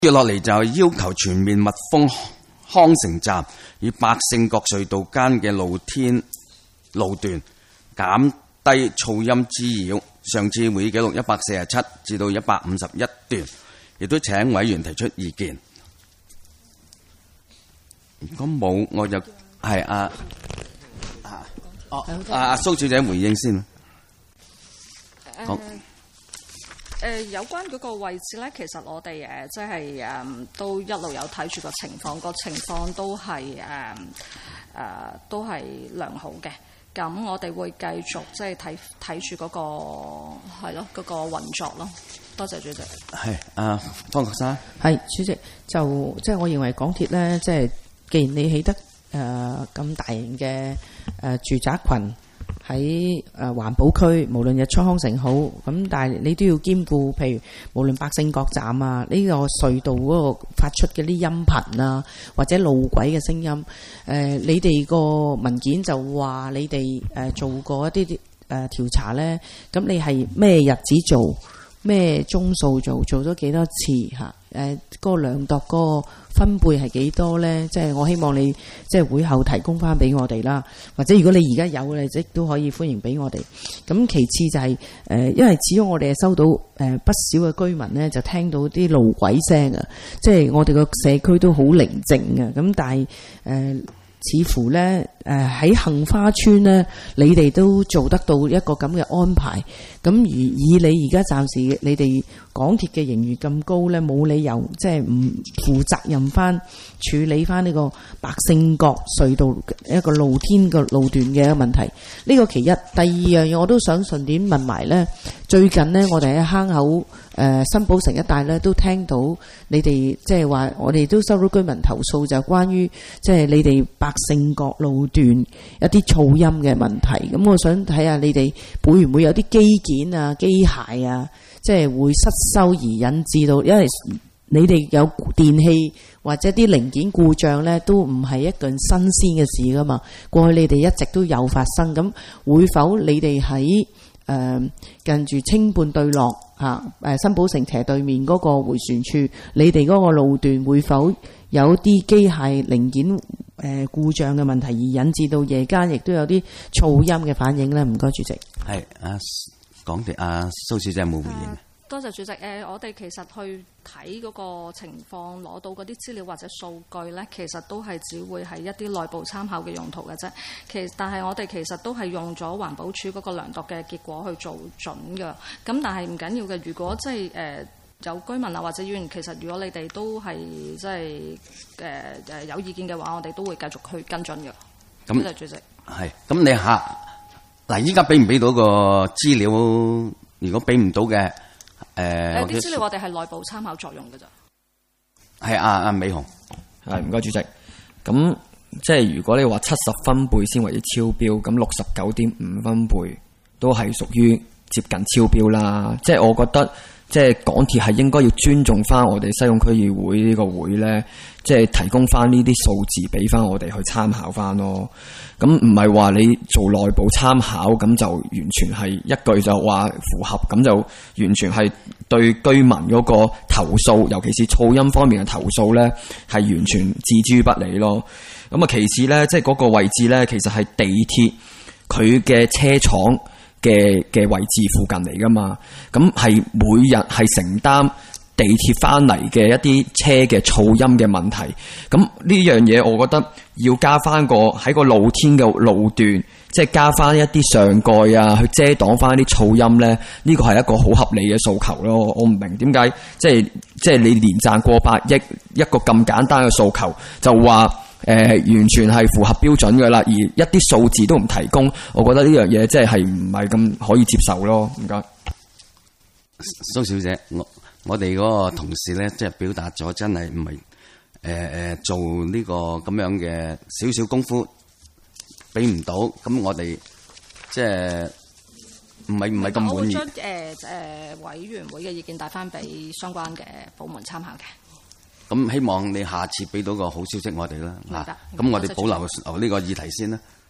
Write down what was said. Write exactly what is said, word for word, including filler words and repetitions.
接落嚟就要求全面密封康城站與百勝角隧道間嘅露天路段，減低噪音滋擾。上次會議記錄一百四十七至到一百五十一段，亦都請委員提出意見。如果冇，我就係阿啊哦阿蘇小姐回應先。講。 誒、呃、有關嗰個位置咧，其實我哋誒即係誒都一路有睇住個情況，個情況都係誒誒都係良好嘅。咁我哋會繼續即係睇睇住嗰個係咯嗰個運作咯。多謝主席。 係啊，方國珊。 係主席，就即係我認為港鐵咧，即係既然你起得誒咁、呃、大型嘅誒、呃、住宅群。喺誒環保區，無論日出康城好，咁但係你都要兼顧，譬如無論百勝角站啊，呢、這個隧道嗰個發出嘅啲音頻啊，或者路軌嘅聲音，誒、呃，你哋個文件就話你哋誒、呃、做過一啲啲誒調查咧，咁你係咩日子做，咩鐘數做，做咗幾多次嚇？誒、呃，嗰、那個量度嗰個分貝係幾多咧？即係我希望你即係會後提供翻俾我哋啦，或者如果你而家有嘅，即都可以歡迎俾我哋。咁其次就係、是、誒、呃，因為始終我哋係收到誒、呃、不少嘅居民咧，就聽到啲路軌聲啊，即係我哋個社區都好寧靜嘅。咁但係誒。呃似乎咧，誒喺杏花村咧，你哋都做得到一個咁嘅安排。咁而以你而家暫時你哋港鐵嘅盈餘咁高咧，冇理由即係唔負責任翻處理翻呢個百勝角隧道一個露天嘅路段嘅一個問題。呢個其一，第二樣嘢我都想順便問埋咧。最近呢，我哋喺坑口誒、呃、新寶城一帶咧，都聽到你哋即係話，我哋都收到居民投訴，就關於即係你哋百勝角路段一啲噪音嘅問題。咁我想睇下你哋會唔會有啲基件啊、機械啊，即係會失修而引致到，因為你哋有電器或者啲零件故障咧，都唔係一件新鮮嘅事噶嘛。過去你哋一直都有發生，咁會否你哋喺誒、呃、近住青半對落嚇誒新寶城斜對面嗰個迴旋處，你哋嗰個路段會否有啲機械零件誒、呃、故障嘅問題，而引致到夜間亦都有啲噪音嘅反應呢？唔該，主席。係啊，港鐵啊，蘇小姐有冇回應？ 多謝主席。誒、呃，我哋其實去睇嗰個情況，攞到嗰啲資料或者數據呢，其實都係只會係一啲內部參考嘅用途嘅啫。其實但係我哋其實都係用咗環保署嗰個量度嘅結果去做準嘅。咁但係唔緊要嘅，如果即係誒有居民啊或者議員，其實如果你哋都係即係誒誒有意見嘅話，我哋都會繼續去跟進嘅。多謝主席。 係咁，你下嗱，依家俾唔俾到個資料？如果俾唔到嘅。誒， 啲資料我哋係內部參考作用嘅咋。 係啊，阿美紅， 係唔該主席。咁即係如果你話七十分貝先為之超標，咁六十九點五分貝都係屬於接近超標啦。即係我覺得，即係港鐵係應該要尊重翻我哋西貢區議會呢個會咧，即係提供翻呢啲數字俾翻我哋去參考翻咯。咁唔係話你做內部參考，咁就完全係一句就話符合，咁就完全係對居民嗰個投訴，尤其是噪音方面嘅投訴呢，係完全置之於不理咯。咁啊，其次呢，即係嗰個位置呢，其實係地鐵佢嘅車廠嘅嘅位置附近嚟噶嘛，咁係每日係承擔地鐵翻嚟嘅一啲車嘅噪音嘅問題。咁呢樣嘢我覺得要加翻個喺個露天嘅路段，即係加翻一啲上蓋啊，去遮擋翻啲噪音呢。呢個係一個好合理嘅訴求咯。我唔明點解即係即係你連賺過百億一個咁簡單嘅訴求就話誒、呃、完全係符合標準嘅啦，而一啲數字都唔提供，我覺得呢樣嘢即係係唔係咁可以接受咯。唔該， 蘇小姐，我我哋嗰個同事咧，即係表達咗真係唔係誒誒做呢個咁樣嘅少少功夫俾唔到，咁我哋即係唔係唔係咁滿意。我會將誒誒委員會嘅意見帶翻俾相關嘅部門參考嘅。咁希望你下次俾到個好消息我哋啦。嚇，咁我哋保留留呢個議題先啦。